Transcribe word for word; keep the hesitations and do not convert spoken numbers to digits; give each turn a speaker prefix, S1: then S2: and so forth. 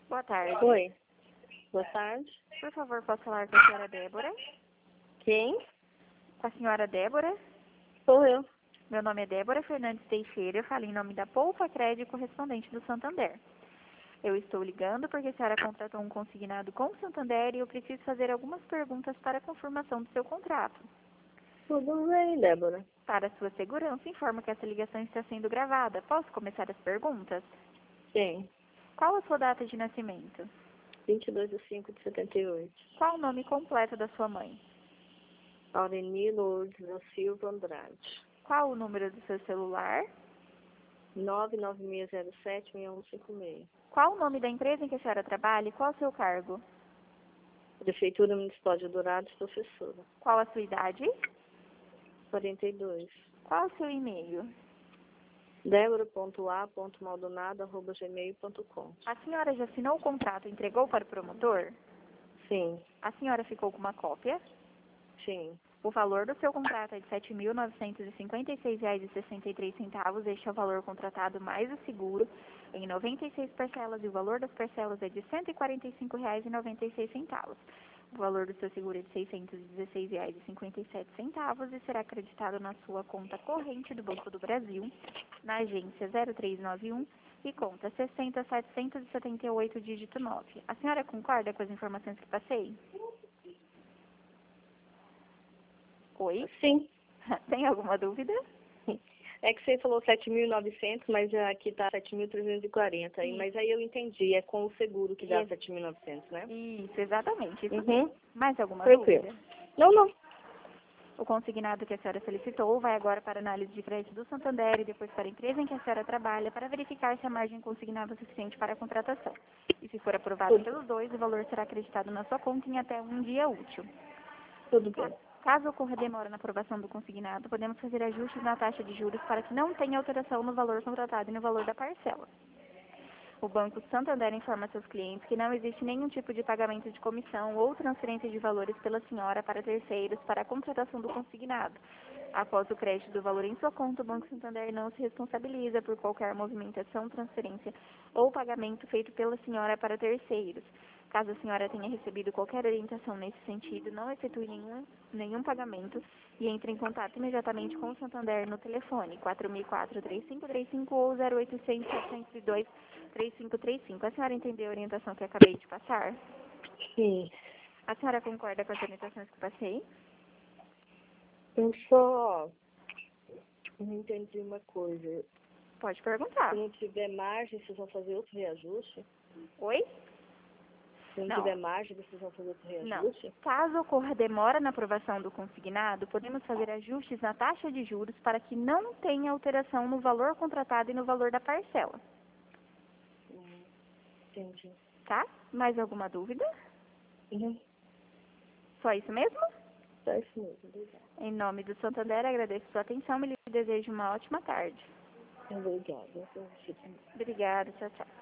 S1: Boa tarde.
S2: Oi. Boa tarde.
S1: Por favor, posso falar com a senhora Débora?
S2: Quem?
S1: Com a senhora Débora?
S2: Sou eu.
S1: Meu nome é Débora Fernandes Teixeira, eu falo em nome da Poupa Crédito correspondente do Santander. Eu estou ligando porque a senhora contratou um consignado com o Santander e eu preciso fazer algumas perguntas para a confirmação do seu contrato.
S2: Tudo bem, Débora?
S1: Para sua segurança, informo que essa ligação está sendo gravada. Posso começar as perguntas?
S2: Sim.
S1: Qual a sua data de nascimento?
S2: vinte e dois de cinco de setenta e oito.
S1: Qual o nome completo da sua mãe?
S2: Aureni Lourdes da Silva Andrade.
S1: Qual o número do seu celular?
S2: nove nove seis zero sete seis um cinco seis.
S1: Qual o nome da empresa em que a senhora trabalha e qual o seu cargo?
S2: Prefeitura Municipal de Dourados, professora.
S1: Qual a sua idade?
S2: quarenta e dois.
S1: Qual o seu e-mail?
S2: débora ponto a ponto maldonado arroba gmail ponto com.
S1: A senhora já assinou o contrato e entregou para o promotor?
S2: Sim.
S1: A senhora ficou com uma cópia?
S2: Sim.
S1: O valor do seu contrato é de sete mil novecentos e cinquenta e seis reais e sessenta e três centavos. Este é o valor contratado mais o seguro em noventa e seis parcelas e o valor das parcelas é de cento e quarenta e cinco reais e noventa e seis centavos. O valor do seu seguro é de seiscentos e dezesseis reais e cinquenta e sete centavos e será acreditado na sua conta corrente do Banco do Brasil, na agência zero três nove um e conta sessenta setecentos e setenta e oito, dígito nove. A senhora concorda com as informações que passei? Oi?
S2: Sim.
S1: Tem alguma dúvida?
S2: É que você falou sete mil e novecentos, mas aqui tá sete mil trezentos e quarenta. Aí, mas aí eu entendi, é com o seguro que dá
S1: Isso.
S2: sete mil e novecentos, né?
S1: Isso, exatamente. Isso
S2: Uhum.
S1: mesmo. Mais alguma
S2: Tranquilo.
S1: dúvida?
S2: Não, não.
S1: O consignado que a senhora solicitou vai agora para análise de crédito do Santander e depois para a empresa em que a senhora trabalha para verificar se a margem consignada é suficiente para a contratação. E se for aprovado
S2: Tudo,
S1: pelos dois, o valor será acreditado na sua conta em até um dia útil.
S2: tudo bem.
S1: Caso ocorra demora na aprovação do consignado, podemos fazer ajustes na taxa de juros para que não tenha alteração no valor contratado e no valor da parcela. O Banco Santander informa seus clientes que não existe nenhum tipo de pagamento de comissão ou transferência de valores pela senhora para terceiros para a contratação do consignado. Após o crédito do valor em sua conta, o Banco Santander não se responsabiliza por qualquer movimentação, transferência ou pagamento feito pela senhora para terceiros. Caso a senhora tenha recebido qualquer orientação nesse sentido, não efetue nenhum, nenhum pagamento e entre em contato imediatamente com o Santander no telefone quatro mil e quatro, três cinco três cinco ou zero oitocentos, setecentos e dois, três cinco três cinco. A senhora entendeu a orientação que eu acabei de passar?
S2: Sim.
S1: A senhora concorda com as orientações que passei?
S2: Eu só não entendi uma coisa.
S1: Pode perguntar.
S2: Se não tiver margem, vocês vão fazer outro reajuste?
S1: Oi?
S2: Se não,
S1: Não.
S2: tiver margem, vocês vão fazer outro
S1: Não.
S2: reajuste?
S1: Caso ocorra demora na aprovação do consignado, podemos fazer ajustes na taxa de juros para que não tenha alteração no valor contratado e no valor da parcela.
S2: Hum, entendi.
S1: Tá? Mais alguma dúvida?
S2: Uhum.
S1: Só isso mesmo?
S2: Tá isso mesmo. Obrigada.
S1: Em nome do Santander, agradeço sua atenção e lhe desejo uma ótima tarde.
S2: Obrigada.
S1: Obrigada. Tchau, tchau.